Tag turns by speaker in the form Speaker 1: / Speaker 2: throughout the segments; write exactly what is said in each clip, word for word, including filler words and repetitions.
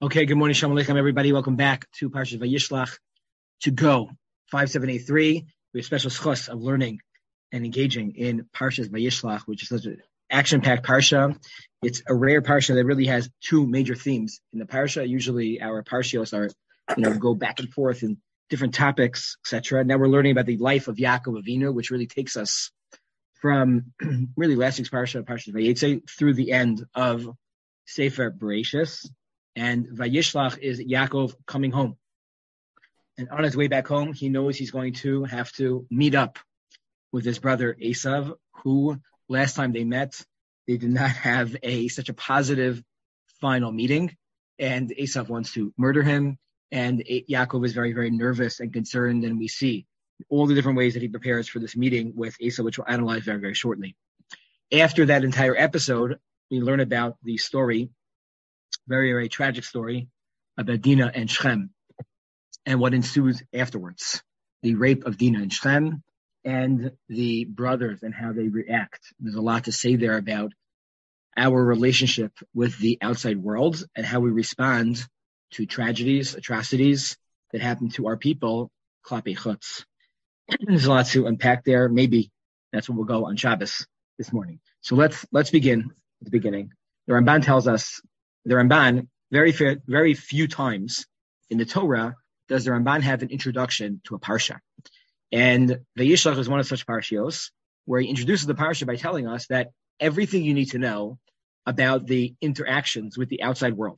Speaker 1: Okay, good morning, Shalom Aleichem, everybody. Welcome back to Parshas Vayishlach to go five seven eight three. We have special schos of learning and engaging in Parshas Vayishlach, which is such an action-packed parsha. It's a rare parsha that really has two major themes in the parsha. Usually, our parshios are, you know, go back and forth in different topics, et cetera. Now we're learning about the life of Yaakov Avinu, which really takes us from really last week's parsha, Parshas Vayetze, through the end of Sefer Bereshis. And Vayishlach is Yaakov coming home. And on his way back home, he knows he's going to have to meet up with his brother Esav, who last time they met, they did not have a such a positive final meeting. And Esav wants to murder him. And Yaakov is very, very nervous and concerned. And we see all the different ways that he prepares for this meeting with Esav, which we'll analyze very, very shortly. After that entire episode, we learn about the story, very, very tragic story about Dinah and Shechem and what ensues afterwards. The rape of Dinah and Shechem and the brothers and how they react. There's a lot to say there about our relationship with the outside world and how we respond to tragedies, atrocities that happen to our people, Klapi Chutz. There's a lot to unpack there. Maybe that's what we'll go on Shabbos this morning. So let's let's begin at the beginning. The Ramban tells us The Ramban, very fair, very few times in the Torah does the Ramban have an introduction to a parsha. And Vayishlach is one of such parshios where he introduces the parsha by telling us that everything you need to know about the interactions with the outside world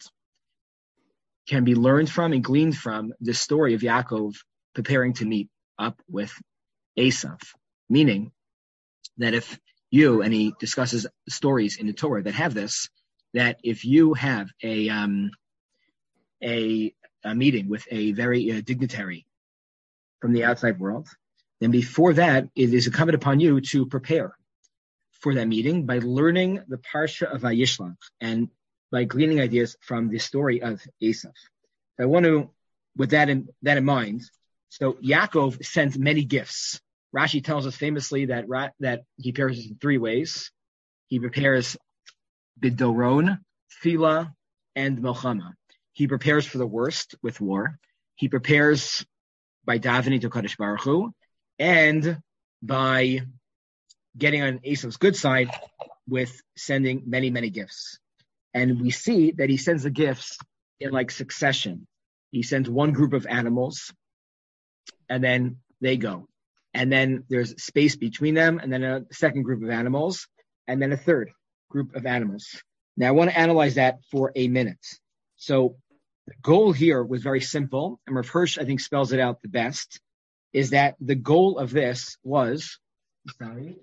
Speaker 1: can be learned from and gleaned from the story of Yaakov preparing to meet up with Esav. Meaning that if you, and he discusses stories in the Torah that have this, that if you have a um, a, a meeting with a very uh, dignitary from the outside world, then before that, it is incumbent upon you to prepare for that meeting by learning the Parsha of Vayishlach and by gleaning ideas from the story of Esav. So I want to, with that in, that in mind, so Yaakov sent many gifts. Rashi tells us famously that, that he prepares in three ways. He prepares Bidoron, Tefillah, and Melchama. He prepares for the worst with war. He prepares by davening to Kadosh Baruch Hu, and by getting on Esav's good side with sending many, many gifts. And we see that he sends the gifts in like succession. He sends one group of animals, and then they go. And then there's space between them, and then a second group of animals, and then a third group of animals. Now, I want to analyze that for a minute. So the goal here was very simple, and Rav Hirsch, I think, spells it out the best, is that the goal of this was, sorry,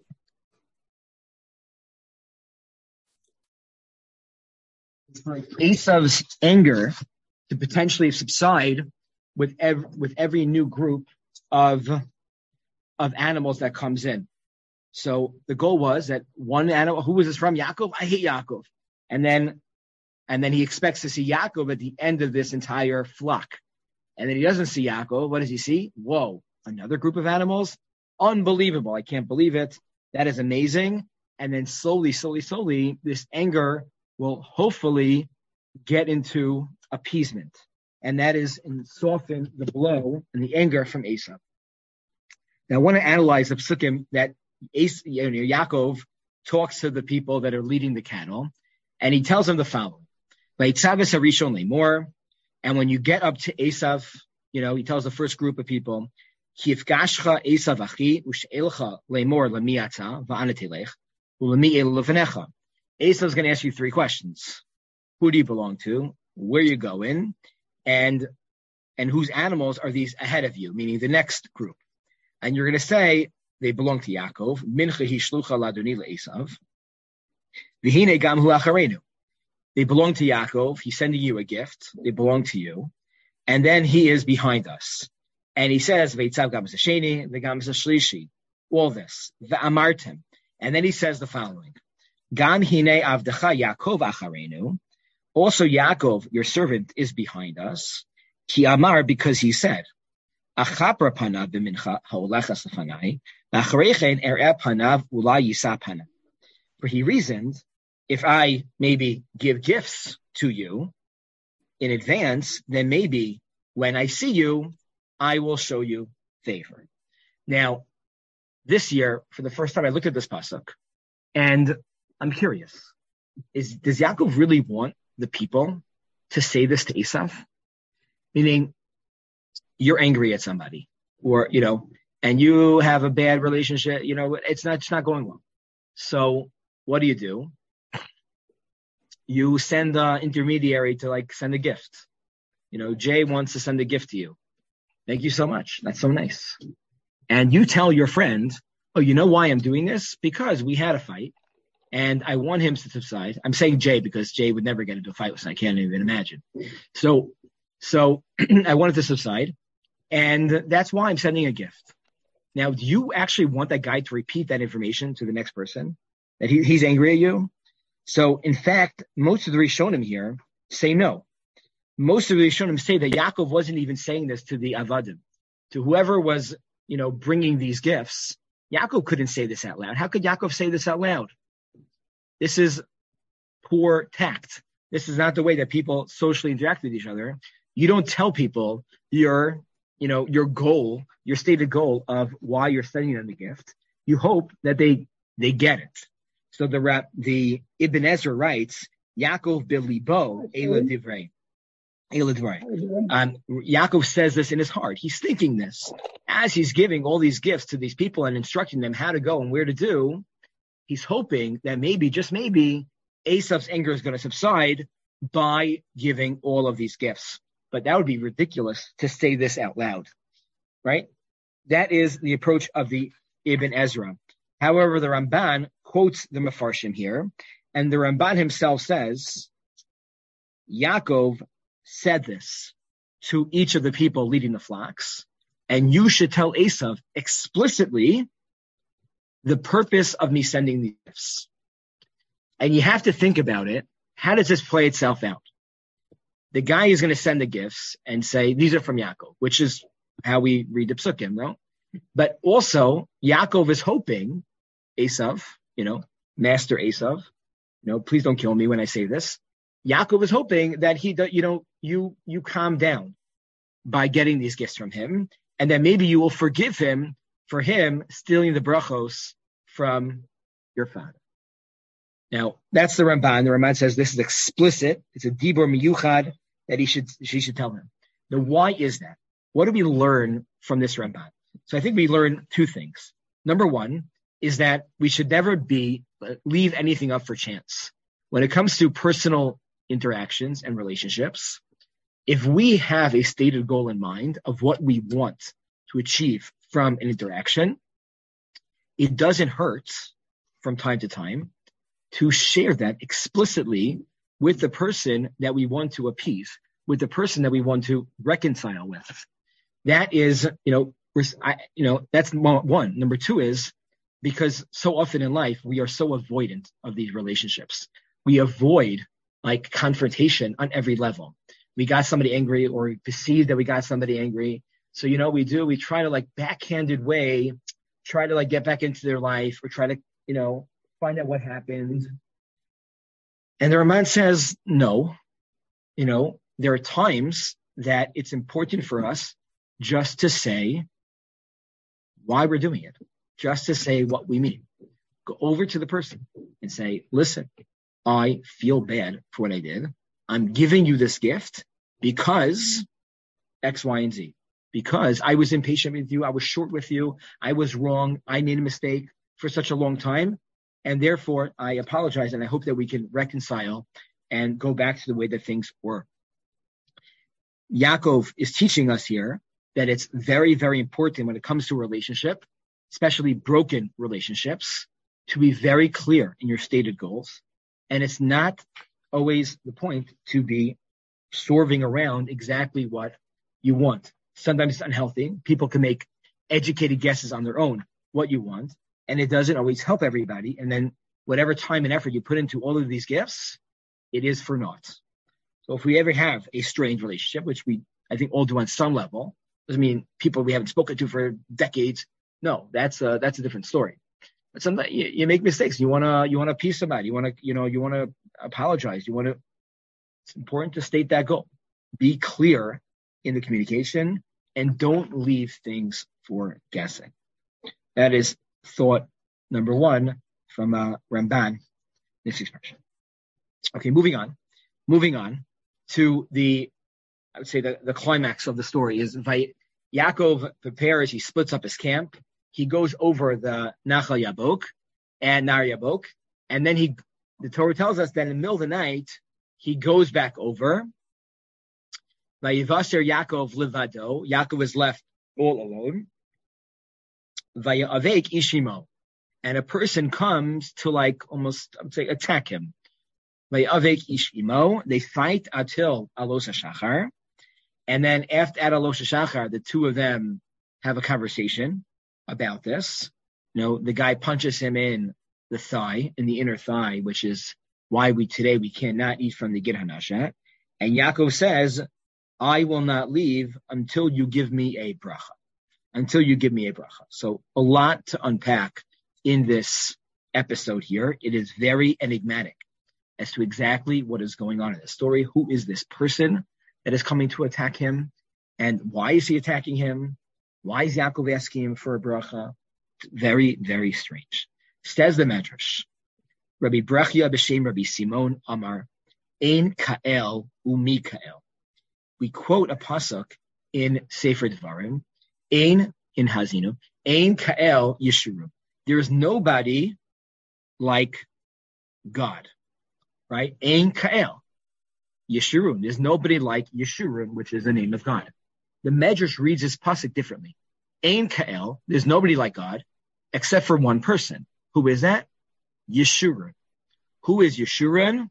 Speaker 1: for Esav's anger to potentially subside with every, with every new group of, of animals that comes in. So the goal was that one animal, who was this from? Yaakov? I hate Yaakov. And then, and then he expects to see Yaakov at the end of this entire flock. And then he doesn't see Yaakov. What does he see? Whoa, another group of animals? Unbelievable. I can't believe it. That is amazing. And then slowly, slowly, slowly, this anger will hopefully get into appeasement. And that is and soften the blow and the anger from Esav. Now I want to analyze the psukim that You know, Yaakov talks to the people that are leading the cattle, and he tells them the following: and when you get up to Esav, you know, he tells the first group of people, Esav is going to ask you three questions. Who do you belong to? Where you going? And and whose animals are these ahead of you, meaning the next group? And you're going to say, they belong to Yaakov. Mincha hi shlucha ladoni le'esav. V'hine gam hu acharenu. They belong to Yaakov. He's sending you a gift. They belong to you. And then he is behind us. And he says, Ve'itzav gam hasheni, ve'gam hashlishi. All this. Ve'amartem. And then he says the following. Gam hine avdecha Yaakov acharenu. Also Yaakov, your servant, is behind us. Ki amar, because he said, Achapra panav b'mincha ha'olechas lefanai. For he reasoned, if I maybe give gifts to you in advance, then maybe when I see you, I will show you favor. Now, this year, for the first time, I looked at this pasuk, and I'm curious: is does Yaakov really want the people to say this to Esav? Meaning, you're angry at somebody, or you know, and you have a bad relationship. You know, it's not it's not going well. So, what do you do? You send an intermediary to like send a gift. You know, Jay wants to send a gift to you. Thank you so much. That's so nice. And you tell your friend, oh, you know why I'm doing this? Because we had a fight and I want him to subside. I'm saying Jay because Jay would never get into a fight with us. I can't even imagine. So, so I wanted to subside. And that's why I'm sending a gift. Now, do you actually want that guy to repeat that information to the next person? That he, he's angry at you? So, in fact, most of the Rishonim here say no. Most of the Rishonim say that Yaakov wasn't even saying this to the Avadim, to whoever was, you know, bringing these gifts. Yaakov couldn't say this out loud. How could Yaakov say this out loud? This is poor tact. This is not the way that people socially interact with each other. You don't tell people your, you know, your goal, your stated goal of why you're sending them the gift. You hope that they they get it. So the the Ibn Ezra writes, Yaakov bilibo ela divrei. Um, Yaakov says this in his heart. He's thinking this. As he's giving all these gifts to these people and instructing them how to go and where to do, he's hoping that maybe, just maybe, Esav's anger is going to subside by giving all of these gifts. But that would be ridiculous to say this out loud, right? That is the approach of the Ibn Ezra. However, the Ramban quotes the Mefarshim here, and the Ramban himself says, Yaakov said this to each of the people leading the flocks, and you should tell Esav explicitly the purpose of me sending these gifts. And you have to think about it. How does this play itself out? The guy is going to send the gifts and say, these are from Yaakov, which is how we read the Psukim, no? But also, Yaakov is hoping, Esav, you know, Master Esav, you know, please don't kill me when I say this. Yaakov is hoping that he, you know, you you calm down by getting these gifts from him, and that maybe you will forgive him for him stealing the brachos from your father. Now, that's the Ramban. The Ramban says this is explicit. It's a dibur miyuchad that he should she should tell him. Now, why is that? What do we learn from this Ramban? So I think we learn two things. Number one is that we should never be leave anything up for chance. When it comes to personal interactions and relationships, if we have a stated goal in mind of what we want to achieve from an interaction, it doesn't hurt from time to time to share that explicitly with the person that we want to appease, with the person that we want to reconcile with. That is, you know, I, you know, that's one. Number two is because so often in life, we are so avoidant of these relationships. We avoid like confrontation on every level. We got somebody angry or we perceive that we got somebody angry. So, you know, we do, we try to like backhanded way, try to like get back into their life or try to, you know, find out what happened. And the Ramban says, no, you know, there are times that it's important for us just to say why we're doing it, just to say what we mean. Go over to the person and say, listen, I feel bad for what I did. I'm giving you this gift because X, Y, and Z. Because I was impatient with you. I was short with you. I was wrong. I made a mistake for such a long time. And therefore, I apologize. And I hope that we can reconcile and go back to the way that things were. Yaakov is teaching us here that it's very, very important when it comes to a relationship, especially broken relationships, to be very clear in your stated goals. And it's not always the point to be swerving around exactly what you want. Sometimes it's unhealthy. People can make educated guesses on their own what you want, and it doesn't always help everybody. And then whatever time and effort you put into all of these gifts, it is for naught. So if we ever have a strained relationship, which we, I think, all do on some level, doesn't mean people we haven't spoken to for decades. No, that's a, that's a different story. But sometimes you, you make mistakes. You wanna you wanna appease somebody. You wanna you know you wanna apologize. You wanna. It's important to state that goal. be clear in the communication and don't leave things for guessing. That is thought number one from uh, Ramban, this expression. Okay, moving on. Moving on to the, I would say the, the climax of the story is Yaakov prepares, he splits up his camp, he goes over the Nachal Yabok and Nar Yabok, and then he, the Torah tells us that in the middle of the night, he goes back over. Vayivaser Yaakov levado, Yaakov is left all alone. Vayavek Ishimo, and a person comes to like almost, I would say, attack him. Vayavek Ishimo, they fight until Alos HaShachar, and then after at Alos HaShachar, the two of them have a conversation about this. You know, the guy punches him in the thigh, in the inner thigh, which is why we today we cannot eat from the Gid Hanashet. And Yaakov says, I will not leave until you give me a bracha. Until you give me a bracha. So a lot to unpack in this episode here. It is very enigmatic as to exactly what is going on in the story. Who is this person that is coming to attack him? And why is he attacking him? Why is Yaakov asking him for a bracha? Very, very strange. Says the Medrash, Rabbi Brachia b'shem Rabbi Simon Amar, Ein Ka'el u'Mikael. We quote a pasuk in Sefer Devarim, Ein in Hazinu, Ein Ka'el Yeshurun. There is nobody like God, right? Ein Ka'el Yeshurun. There's nobody like Yeshurun, which is the name of God. The Medrash reads this pasuk differently. Ein Ka'el, there's nobody like God, except for one person. Who is that? Yeshurun. Who is Yeshurun?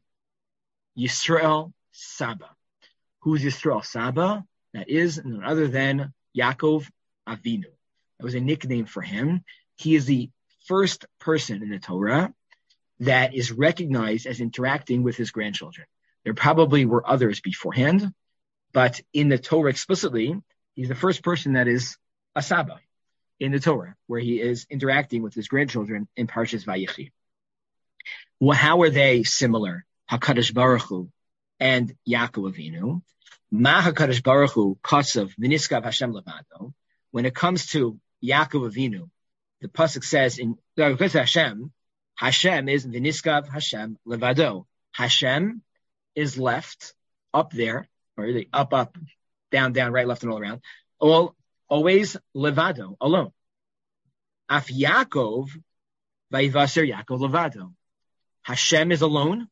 Speaker 1: Yisrael Saba. Who is Yisrael Saba? That is none other than Yaakov Avinu. That was a nickname for him. He is the first person in the Torah that is recognized as interacting with his grandchildren. There probably were others beforehand, but in the Torah explicitly, he's the first person that is a Saba in the Torah, where he is interacting with his grandchildren in Parshas Vayechi. Well, how are they similar? HaKadosh Baruch Hu and Yaakov Avinu. Ma HaKadosh Baruch Hu kasav v'niskav Hashem levado. When it comes to Yaakov Avinu, the pasuk says in Hashem, Hashem is v'niskav Hashem levado. Hashem is left up there, or the up, up, down, down, right, left, and all around. All always levado, alone. Af Yaakov vayivaser Yaakov levado. Hashem is alone.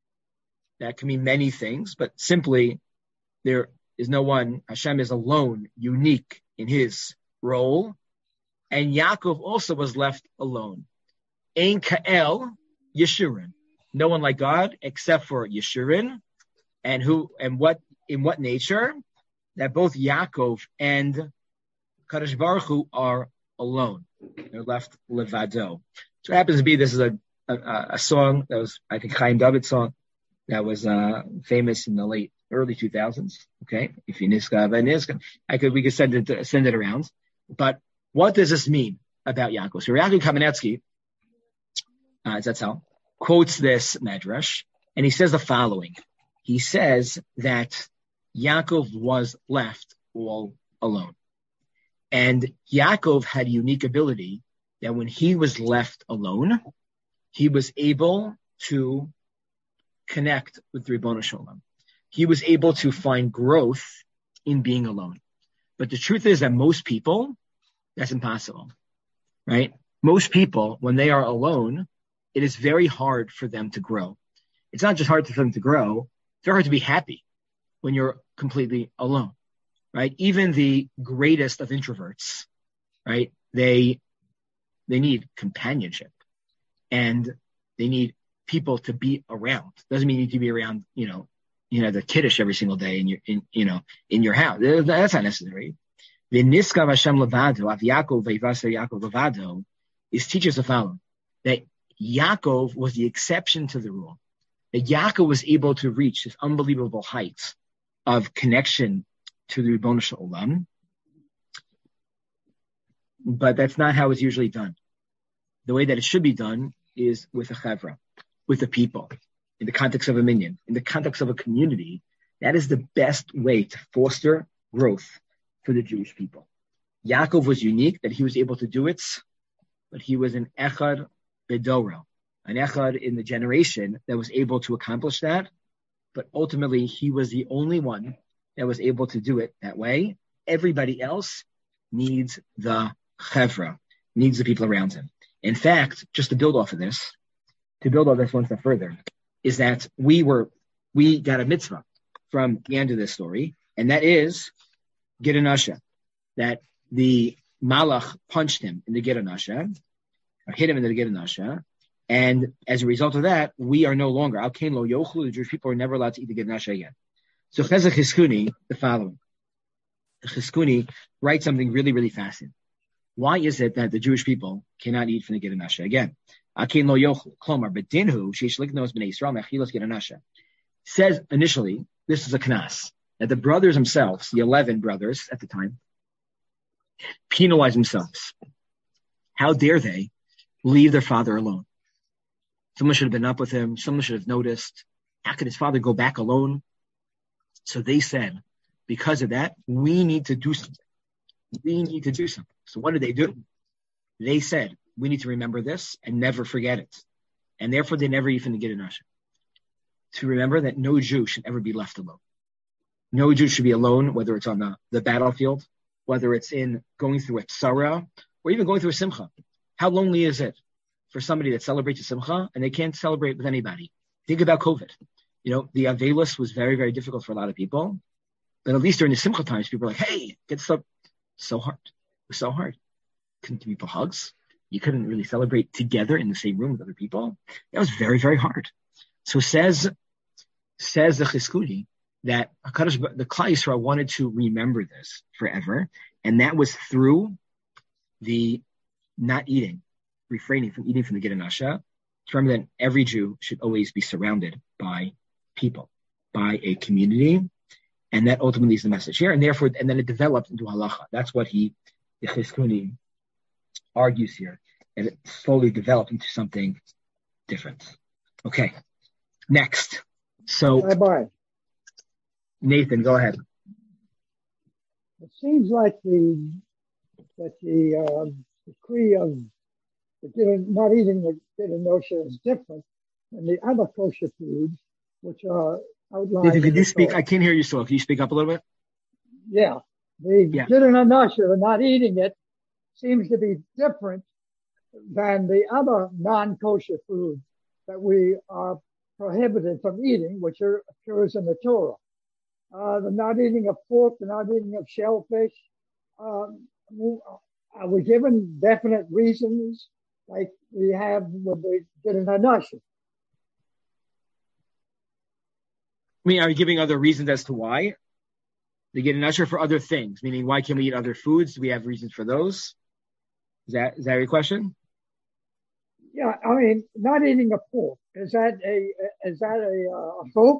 Speaker 1: That can mean many things, but simply there is no one. Hashem is alone, unique in his role. And Yaakov also was left alone. Ein Ka'el Yeshurun. No one like God except for Yeshurun. And who and what in what nature? That both Yaakov and Kadosh Baruch Hu are alone. They're left levado. So it happens to be this is a a, a song that was, I think, Chaim David's song that was uh, famous in the late early two thousands. Okay, if you niska v'niska, I could we could send it send it around. But what does this mean about Yaakov? So Yaakov Kamenetsky, uh, that's how quotes this Medrash, and he says the following. He says that Yaakov was left all alone. And Yaakov had a unique ability that when he was left alone, he was able to connect with the Ribono Shel Olam. He was able to find growth in being alone. But the truth is that most people, that's impossible, right? Most people, when they are alone, it is very hard for them to grow. It's not just hard for them to grow, it's very hard to be happy when you're completely alone, right? Even the greatest of introverts, right? They, they need companionship and they need people to be around. Doesn't mean you need to be around, you know, you know, the kiddush every single day in your, in, you know, in your house. That's not necessary. The Niskav Hashem Levado, Av Yaakov Veivaser Yaakov Levado, is teaches the following, that Yaakov was the exception to the rule. That Yaakov was able to reach this unbelievable height of connection to the Ribono Shel Olam. But that's not how it's usually done. The way that it should be done is with a chevra, with the people, in the context of a minyan, in the context of a community. That is the best way to foster growth for the Jewish people. Yaakov was unique that he was able to do it, but he was an echad bedoro, an echad in the generation that was able to accomplish that. But ultimately, he was the only one that was able to do it that way. Everybody else needs the chevra, needs the people around him. In fact, just to build off of this, to build on this one step further, is that we were, we got a mitzvah from the end of this story, and that is Gidanasha, that the Malach punched him in the Gidanasha, or hit him in the Gidanasha, and as a result of that, we are no longer, Al Kain Lo Yochlu, the Jewish people are never allowed to eat the Gidanasha again. So Chezek Chizkuni, the following. Chizkuni writes something really, really fascinating. Why is it that the Jewish people cannot eat from the Gidanasha again? Al Kain Lo Yochlu, Klomar, Bedinhu, Sheish Liknos B'nei Yisrael, Mechilos Gidanasha. Says initially, this is a knas, that the brothers themselves, the eleven brothers at the time, penalize themselves. How dare they leave their father alone? Someone should have been up with him. Someone should have noticed. How could his father go back alone? So they said, because of that, we need to do something. We need to do something. So what did they do? They said, we need to remember this and never forget it. And therefore, they never even get a Gidanasha. To remember that no Jew should ever be left alone. No Jew should be alone, whether it's on the, the battlefield, whether it's in going through a tzara, or even going through a simcha. How lonely is it for somebody that celebrates a simcha and they can't celebrate with anybody? Think about COVID. You know, the Avelis was very, very difficult for a lot of people. But at least during the simcha times, people were like, hey, get stuff. So hard. It was so hard. Couldn't give people hugs. You couldn't really celebrate together in the same room with other people. That was very, very hard. So says, says the Chizkuni that HaKadosh, the Klal Yisrael wanted to remember this forever. And that was through the not eating, refraining from eating from the Gidanasha. To remember that every Jew should always be surrounded by people, by a community. And that ultimately is the message here. And therefore, and then it developed into halacha. That's what he, the Chizkuni, argues here. And it slowly developed into something different. Okay. Next. So,
Speaker 2: Bye-bye.
Speaker 1: Nathan, go ahead.
Speaker 2: It seems like the that the uh, decree of the, not eating the Gidanasha is different than the other kosher foods, which are outlined.
Speaker 1: Nathan, could you speak? I can't hear you so. Can you speak up a little bit?
Speaker 2: Yeah. The
Speaker 1: yeah.
Speaker 2: Gidanasha, the not eating it, seems to be different than the other non-kosher foods that we are prohibited from eating, which are, occurs in the Torah. Uh, the not eating of pork, the not eating of shellfish. Um, are we given definite reasons like we have with the Gidanasha?
Speaker 1: I mean, are you giving other reasons as to why? They get an usher for other things, meaning why can we eat other foods? Do we have reasons for those? Is that is that your question?
Speaker 2: Yeah, I mean, not eating a pork, is that a is that a, uh, a folk?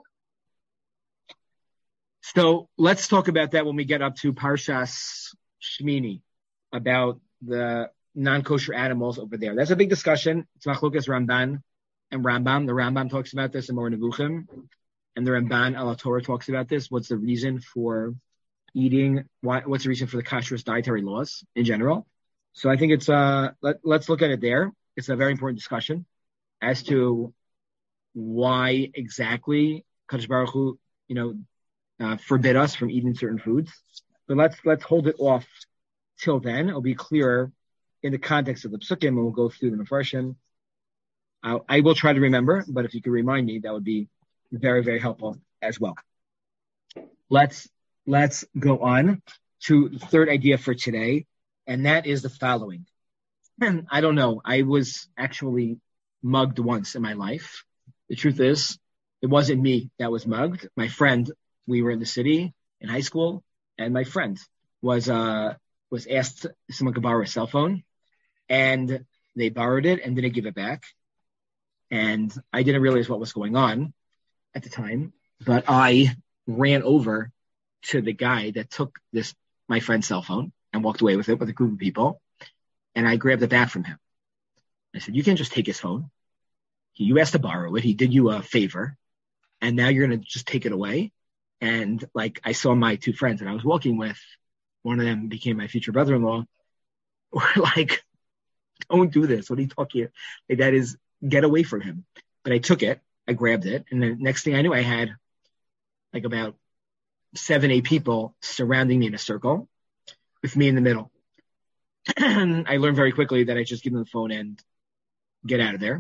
Speaker 1: So let's talk about that when we get up to Parshas Shmini, about the non-kosher animals over there. That's a big discussion. It's Machlokas Ramban and Rambam. The Rambam talks about this in Moreh Nevuchim, and the Ramban Al Torah talks about this. What's the reason for eating? Why, what's the reason for the kashrus dietary laws in general? So I think it's uh let, let's look at it there. It's a very important discussion as to why exactly Kadosh Baruch Hu, you know, uh, forbid us from eating certain foods. But let's let's hold it off till then. It'll be clearer in the context of the psukim, and we'll go through the Mefarshim. Uh, I will try to remember, but if you could remind me, that would be very, very helpful as well. Let's let's go on to the third idea for today, and that is the following. And I don't know. I was actually mugged once in my life. The truth is, it wasn't me that was mugged. My friend, we were in the city in high school, and my friend was uh was asked if someone could borrow a cell phone, and they borrowed it and didn't give it back. And I didn't realize what was going on at the time, but I ran over to the guy that took this my friend's cell phone and walked away with it with a group of people. And I grabbed it back from him. I said, you can't just take his phone. You asked to borrow it. He did you a favor. And now you're going to just take it away. And like I saw my two friends that I was walking with, one of them became my future brother-in-law, were like, don't do this. What are you talking about? Like, that is, get away from him. But I took it, I grabbed it, and the next thing I knew, I had like about seven, eight people surrounding me in a circle with me in the middle. And I learned very quickly that I just give them the phone and get out of there.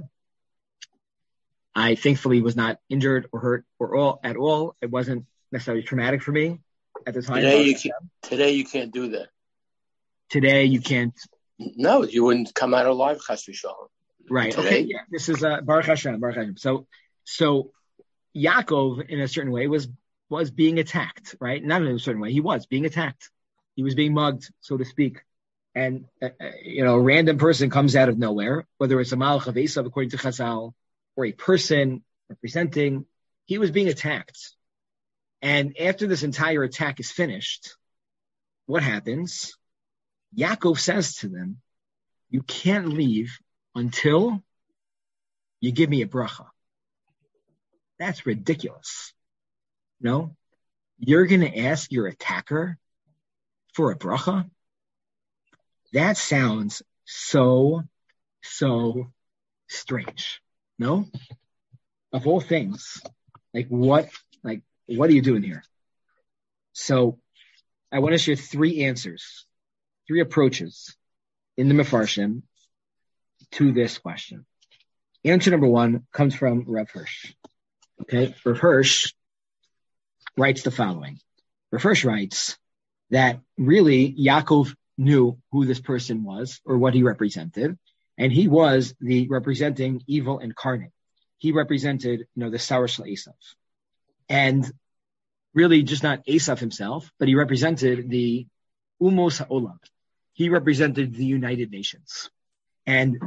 Speaker 1: I thankfully was not injured or hurt or all at all. It wasn't necessarily traumatic for me at the time.
Speaker 3: Today you can't, today you can't do that.
Speaker 1: Today you can't.
Speaker 3: No, you wouldn't come out alive, Chas v'Shalom.
Speaker 1: Right.
Speaker 3: Today.
Speaker 1: Okay. Yeah. This is uh, Baruch Hashem. Baruch Hashem. So, so Yaakov, in a certain way, was was being attacked. Right. Not in a certain way. He was being attacked. He was being mugged, so to speak. And uh, you know, a random person comes out of nowhere, whether it's a Malach of Esav, according to Chazal, or a person representing. He was being attacked. And after this entire attack is finished, what happens? Yaakov says to them, you can't leave until you give me a bracha. That's ridiculous. No? You're going to ask your attacker for a bracha? That sounds so, so strange. No? Of all things, like what, like, what are you doing here? So I want to share three answers, three approaches in the Mefarshim to this question. Answer number one comes from Rav Hirsch. Okay, Rav Hirsch writes the following. Rav Hirsch writes that really Yaakov knew who this person was or what he represented, and he was the representing evil incarnate. He represented, you know, the Sour Shel Esav. And really just not Esav himself, but he represented the Umos HaOlam. He represented the United Nations. And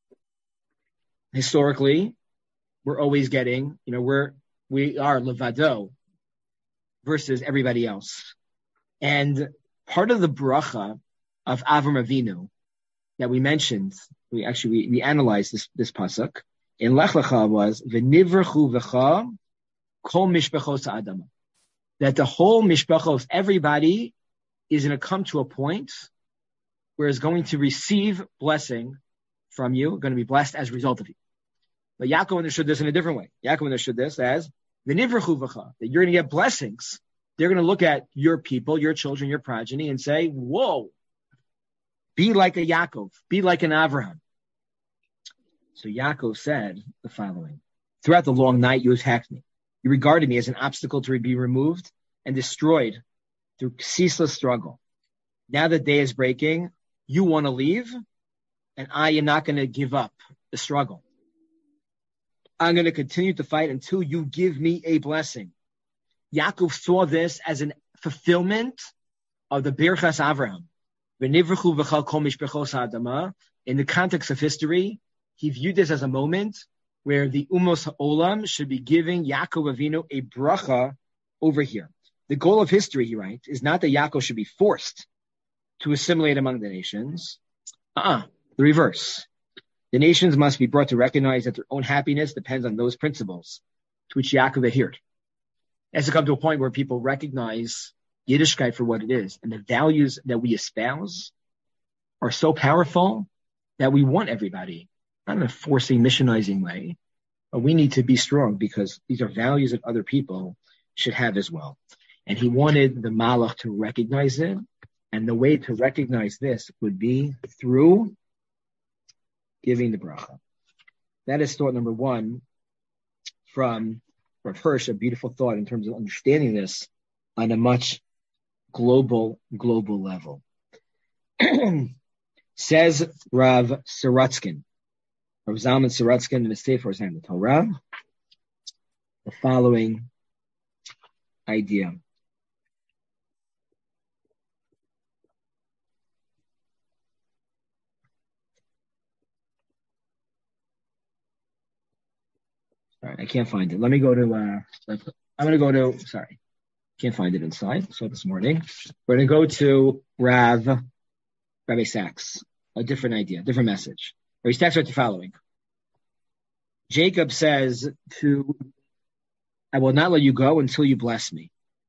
Speaker 1: historically, we're always getting, you know, we're, we are Levado versus everybody else. And part of the bracha of Avram Avinu that we mentioned, we actually, we, we analyzed this, this pasuk in Lech Lecha was, V'nivrechu v'cha kol mishpachos ha'adama. That the whole mishpachos, everybody is going to come to a point where it's going to receive blessing from you, going to be blessed as a result of you. But Yaakov understood this in a different way. Yaakov understood this as v'nivrechu v'cha, that you're going to get blessings. They're going to look at your people, your children, your progeny, and say, whoa, be like a Yaakov, be like an Avraham. So Yaakov said the following: throughout the long night you attacked me. You regarded me as an obstacle to be removed and destroyed through ceaseless struggle. Now that day is breaking, you want to leave, and I am not going to give up the struggle. I'm going to continue to fight until you give me a blessing. Yaakov saw this as a fulfillment of the Birchas Avraham. In the context of history, he viewed this as a moment where the Umos HaOlam should be giving Yaakov Avinu a bracha over here. The goal of history, he writes, is not that Yaakov should be forced to assimilate among the nations. Uh-uh, the reverse. The nations must be brought to recognize that their own happiness depends on those principles to which Yaakov adhered. It has to come to a point where people recognize Yiddishkeit for what it is, and the values that we espouse are so powerful that we want everybody, not in a forcing, missionizing way, but we need to be strong because these are values that other people should have as well. And he wanted the Malach to recognize it, and the way to recognize this would be through giving the bracha. That is thought number one from Rav Hirsch, a beautiful thought in terms of understanding this on a much global, global level. Says Rav Saratskin, Rav Zalman Saratskin in the Sefer Zayim Torah, the following idea. All right, I can't find it. Let me go to, uh, I'm going to go to, sorry, can't find it inside. I saw it this morning. We're going to go to Rav, Rabbi Sachs, a different idea, different message. Rabbi Sachs writes the following. Jacob says to, I will not let you go until you bless me.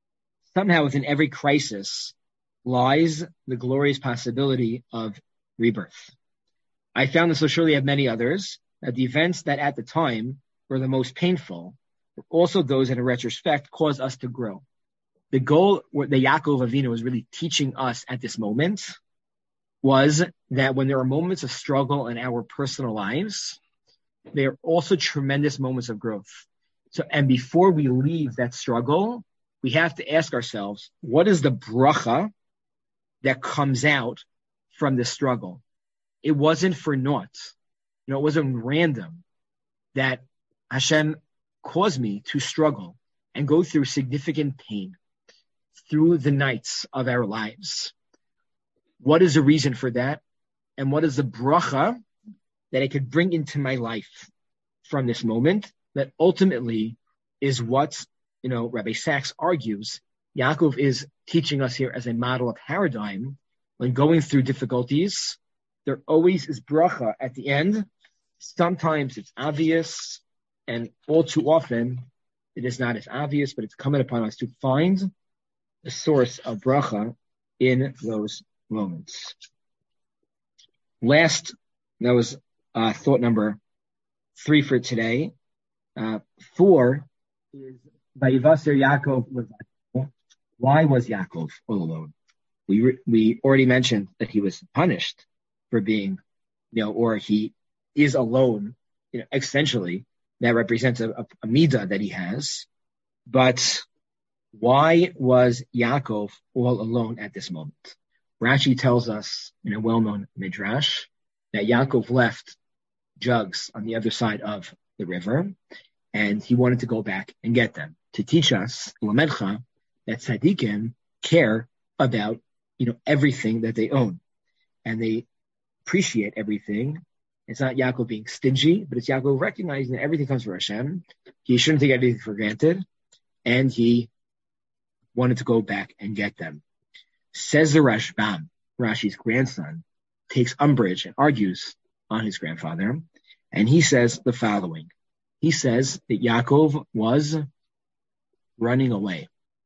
Speaker 1: somehow within every crisis lies the glorious possibility of rebirth. I found this, so surely have many others, that the events that at the time were the most painful were also those that in retrospect caused us to grow. The goal that Yaakov Avinu was really teaching us at this moment was that when there are moments of struggle in our personal lives, they are also tremendous moments of growth. So, and before we leave that struggle, we have to ask ourselves, what is the bracha that comes out from this struggle? It wasn't for naught. You know, it wasn't random that Hashem caused me to struggle and go through significant pain through the nights of our lives. What is the reason for that? And what is the bracha that I could bring into my life from this moment that ultimately is what, you know, Rabbi Sachs argues Yaakov is teaching us here as a model of paradigm. When going through difficulties, there always is bracha at the end. Sometimes it's obvious, and all too often it is not as obvious, but it's coming upon us to find the source of bracha in those moments. Last, that was uh, thought number three for today. Uh, four is Vayivaser Yaakov. Why was Yaakov all alone? We re- we already mentioned that he was punished for being, you know, or he is alone, you know, existentially. That represents a, a, a midah that he has. But why was Yaakov all alone at this moment? Rashi tells us in a well-known midrash that Yaakov left jugs on the other side of the river, and he wanted to go back and get them to teach us, Lamedcha, that tzaddikim care about, you know, everything that they own, and they appreciate everything. It's not Yaakov being stingy, but it's Yaakov recognizing that everything comes from Hashem. He shouldn't take anything for granted, and he wanted to go back and get them. Says the Rashbam, Rashi's grandson, takes umbrage and argues on his grandfather, and he says the following. He says that Yaakov was running away.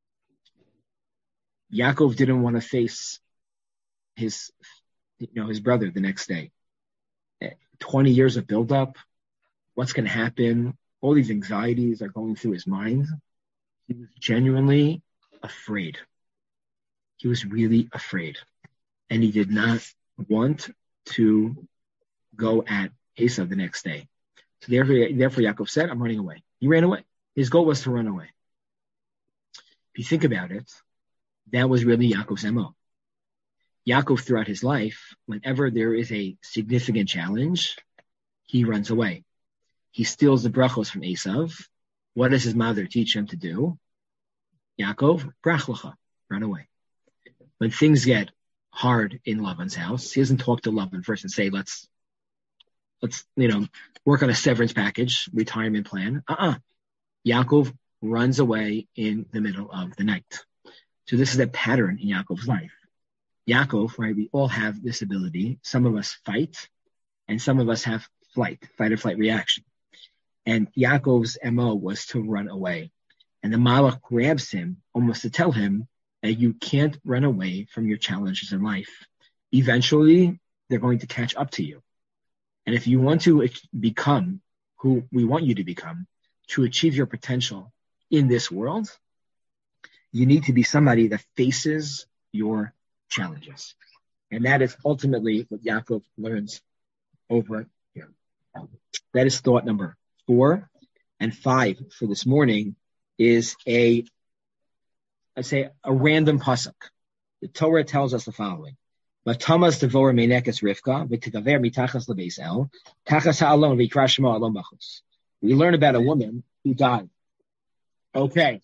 Speaker 1: Yaakov didn't want to face his, you know, his brother the next day. twenty years of buildup. What's going to happen? All these anxieties are going through his mind. He was genuinely afraid. He was really afraid. And he did not want to go at Esav the next day. So therefore, therefore Yaakov said, I'm running away. He ran away. His goal was to run away. If you think about it, that was really Yaakov's M O. Yaakov, throughout his life, whenever there is a significant challenge, he runs away. He steals the brachos from Esav. What does his mother teach him to do? Yaakov, brach lecha, run away. When things get hard in Lavan's house, he doesn't talk to Lavan first and say, let's, let's, you know, work on a severance package, retirement plan. Uh-uh. Yaakov runs away in the middle of the night. So this is a pattern in Yaakov's life. Yaakov, right, we all have this ability. Some of us fight, and some of us have flight, fight or flight reaction. And Yaakov's M O was to run away. And the Malach grabs him almost to tell him that you can't run away from your challenges in life. Eventually, they're going to catch up to you. And if you want to become who we want you to become, to achieve your potential in this world, you need to be somebody that faces your challenges. And that is ultimately what Yaakov learns over here. That is thought number four. And five for this morning is a, I say, a random pasuk. The Torah tells us the following. V'tamas devor meinekes Rivka, v'tidaver mitachas lebeis el, tachas ha'alon v'yikra shemo alon bachus. We learn about a woman who died. Okay.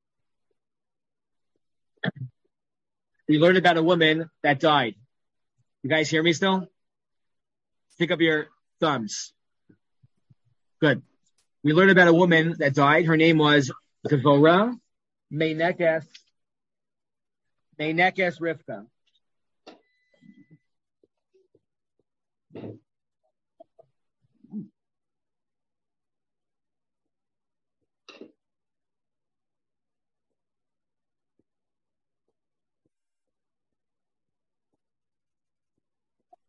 Speaker 1: We learned about a woman that died. You guys hear me still? Pick up your thumbs. Good. We learned about a woman that died. Her name was Devorah Meinekes, Meinekes Rivka.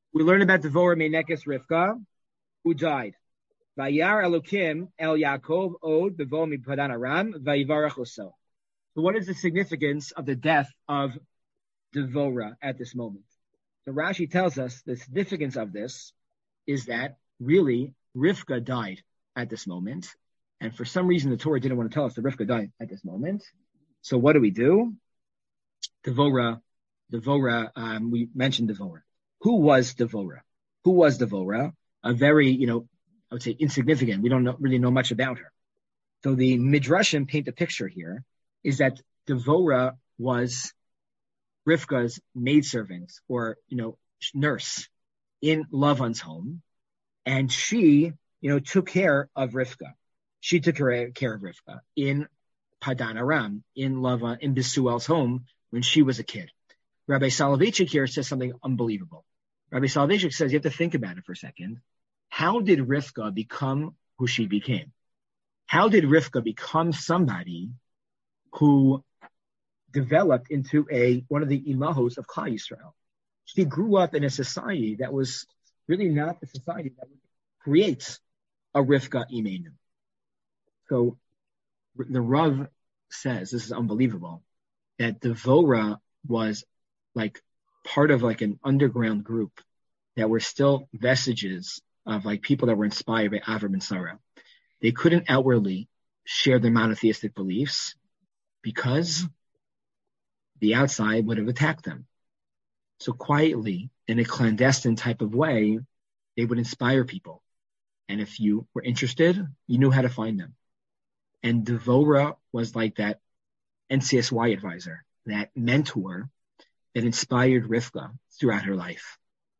Speaker 1: We learn about Devorah Menekes Rivka, who died. Vayar Elokim El Yaakov Od Bevo Mipadan Aram Vayivarach Oso. So what is the significance of the death of Devorah at this moment? So Rashi tells us the significance of this is that really Rivka died at this moment. And for some reason, the Torah didn't want to tell us that Rivka died at this moment. So what do we do? Devorah, Devorah, um, we mentioned Devorah. Who was Devorah? Who was Devorah? A very, you know, I would say insignificant. We don't know, really know much about her. So the Midrashim paint a picture here is that Devorah was Rivka's maidservant or, you know, nurse in Lavan's home. And she, you know, took care of Rivka. She took care of Rivka in Padan Aram, in Lavan, in Bisuel's home when she was a kid. Rabbi Soloveitchik here says something unbelievable. Rabbi Soloveitchik says, you have to think about it for a second. How did Rivka become who she became? How did Rivka become somebody who developed into a one of the imahos of Klal Yisrael? She grew up in a society that was really not the society that would create a Rivka Imenu. So the Rav says, this is unbelievable, that Devorah was like part of like an underground group that were still vestiges of like people that were inspired by Avram and Sarah. They couldn't outwardly share their monotheistic beliefs because the outside would have attacked them. So quietly, in a clandestine type of way, they would inspire people. And if you were interested, you knew how to find them. And Devorah was like that N C S Y advisor, that mentor that inspired Rivka throughout her life.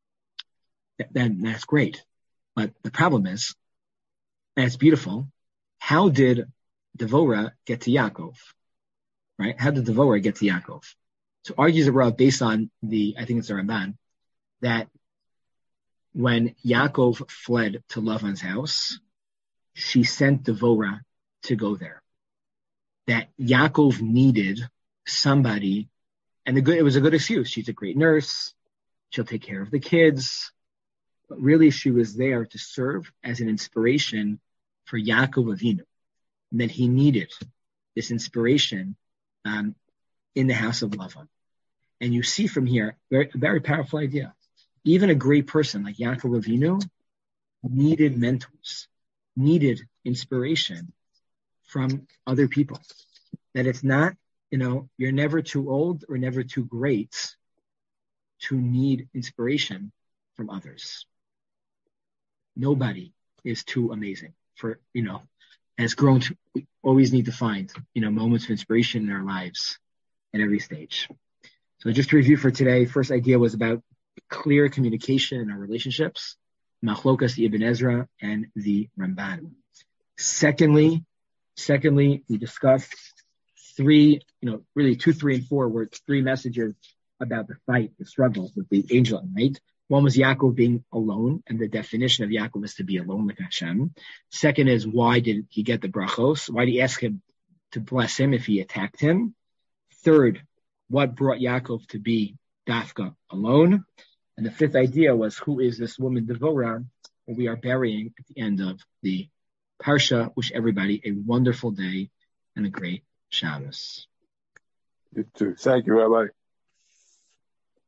Speaker 1: Then that's great. But the problem is, and it's beautiful, how did Devorah get to Yaakov? Right? How did Devorah get to Yaakov? So argues the Rav based on the, I think it's the Ramban, that when Yaakov fled to Lavan's house, she sent Devorah to go there. That Yaakov needed somebody, and the good, it was a good excuse. She's a great nurse. She'll take care of the kids. But really, she was there to serve as an inspiration for Yaakov Avinu. And that he needed this inspiration um, in the house of Lavan. And you see from here, very, a very powerful idea. Even a great person like Yaakov Avinu needed mentors, needed inspiration from other people. That it's not, you know, you're never too old or never too great to need inspiration from others. Nobody is too amazing for, you know, as grown to, we always need to find, you know, moments of inspiration in our lives at every stage. So just to review for today, first idea was about clear communication in our relationships, Machlokas, the Ibn Ezra, and the Ramban. Secondly, secondly, we discussed three, you know, really two, three, and four were three messages about the fight, the struggle with the angel at night. One was Yaakov being alone, and the definition of Yaakov is to be alone with Hashem. Second is, why did he get the brachos? Why did he ask him to bless him if he attacked him? Third, what brought Yaakov to be Dafka alone? And the fifth idea was, who is this woman Devorah that we are burying at the end of the Parsha? Wish everybody a wonderful day and a great Shabbos.
Speaker 4: You too. Thank you, Rabbi.